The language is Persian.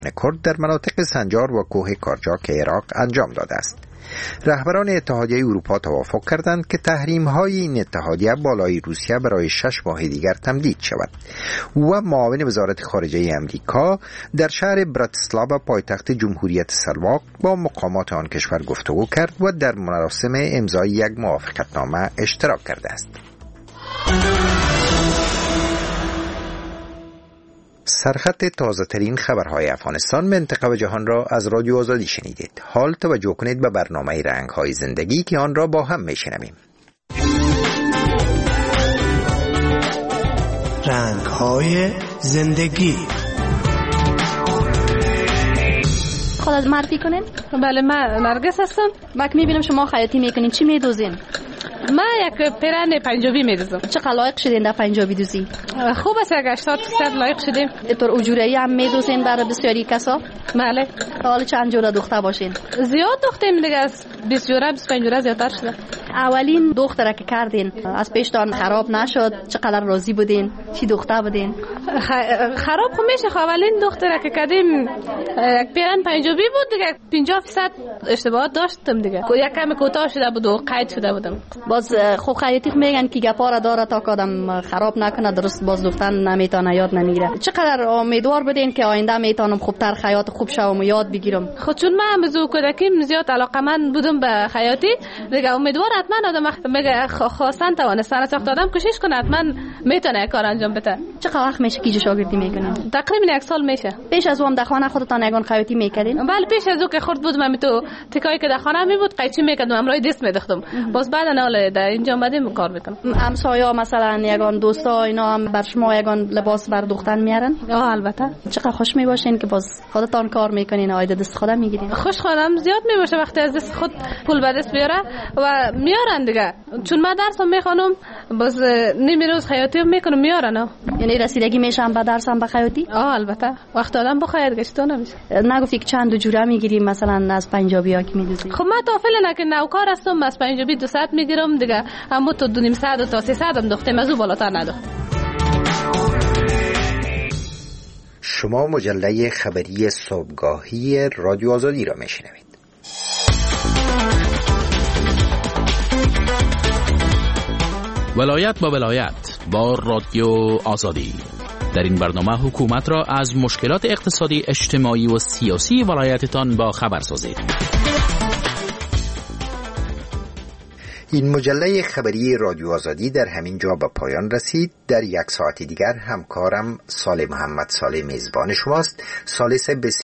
کرد در مناطق سنجار و کوه کارجاک عراق انجام داده است. رهبران اتحادیه اروپا توافق کردند که تحریم‌های این اتحادیه بالای روسیه برای 6 ماه دیگر تمدید شود و معاون وزارت خارجه امریکا در شهر براتسلاوا پایتخت جمهوریت اسلواک با مقامات آن کشور گفتگو کرد و در مراسم امضای یک موافقتنامه اشتراک کرده است. سرخط تازه ترین خبرهای افغانستان، منطقه و جهان را از رادیو آزادی شنیدید. حال توجه کنید به برنامه رنگ‌های زندگی که آن را با هم میشنویم. رنگ‌های زندگی. خودت معرفی کنین؟ بله، من نرگس هستم. من میبینم شما خیاطی میکنین. چی میدوزین؟ من یک پیرن پنجابی میدوزم. چقدر لایق شدین در پنجابی دوزی؟ خوب است، یک 80% لایق شدیم. اینطور اجورایی هم میدوزین برای بسیاری کسا؟ بله. حالا چند جوره دختر باشین؟ زیاد دختیم دیگه، از 20 جوره 25 جوره زیادتر شده. اولین دختره که کردین از پیشتان خراب نشد؟ چقدر راضی بودین؟ چی دختر بودین؟ خراب خو میشه. اولین دختره که کردیم یک پیرن پنجابی بود دیگه، 50% اشتباهات داشتم دیگه. یک کم کوتاه شده بود و قید شده بودم. باز خو خیاطی میگن که گپا داره تا آدم خراب نکنه، درست باز دختن نمیتونه یاد نمیگیره. چقدر امیدوار بودین که آینده میتونم خوبتر خیاط خوب شوم و یاد بگیرم؟ خود چون من بزو کودکیم زیاد علاقه‌مند بودم به خیاطی دیگه، امیدوار حتما آدم میگه خواستن توانستن ساخت آدم کوشش کنه حتما میتونه کار انجام بده. چقدر وقت میشه که شاگردی میکنین؟ تقریبا 1 سال میشه. پیش از اون در خانه خودتان یگان خیاطی میکردین؟ بله، پیش از اون که خرد بودم من تو تکایی که در خانه می بود قیچی میکردم، امروز دست میدختم. باز بعد نه در اینجا اومدیم کار میکنم. همسایا مثلا یگان دوستا اینا هم بر شما یگان لباس بر دختن میارن؟ البته. چقدر خوش میباشین که باز خودتان کار میکنین، آیده دست خودم میگیرین؟ خوشحالم زیاد میباشه وقتی از دست خود پول به دست بیاره و میارن دیگه. چون من درسم میخونم باز نیم روز خیاطی میکنم میارن. یعنی رسیدگی میشم به درسم به خیاطی؟ البته. وقت آدم بخواد گشتو نمیشه. نگفتی که چند جوره میگیریم مثلا از پنجابی‌ها که میدوزی؟ خب من تا فعلا که نوکار هستم، از پنجابی 200 میگیرم دیگه، اما تو 200 تا 300 هم دختم، از اون بالاتر ندختم. شما مجله خبری صبحگاهی رادیو آزادی را میشنوید. ولایت با ولایت با رادیو آزادی. در این برنامه حکومت را از مشکلات اقتصادی، اجتماعی و سیاسی ولایتتان با خبر سازید. این مجله خبری رادیو آزادی در همین جا به پایان رسید. در 1 ساعت دیگر همکارم صالح محمد صالح میزبان شماست. صالح